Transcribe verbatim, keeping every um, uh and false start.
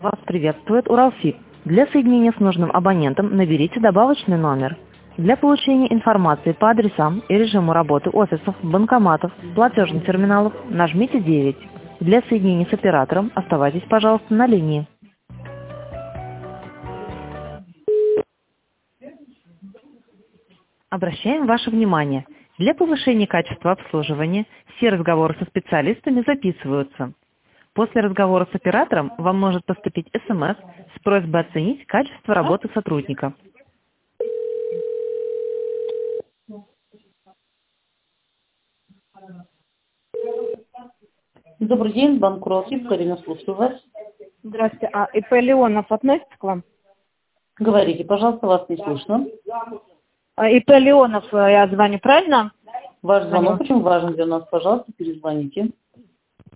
Вас приветствует Уралсиб. Для соединения с нужным абонентом наберите добавочный номер. Для получения информации по адресам и режиму работы офисов, банкоматов, платежных терминалов нажмите девять. Для соединения с оператором оставайтесь, пожалуйста, на линии. Обращаем ваше внимание. Для повышения качества обслуживания все разговоры со специалистами записываются. После разговора с оператором вам может поступить смс с просьбой оценить качество работы сотрудника. Добрый день, банк Уралсиб, Карина, слушаю вас. Здравствуйте. А ИП Леонов относится к вам? Говорите, пожалуйста, вас не слышно. А, ИП Леонов, я звоню, правильно? Ваш Звоню. звонок очень важен для нас, пожалуйста, перезвоните.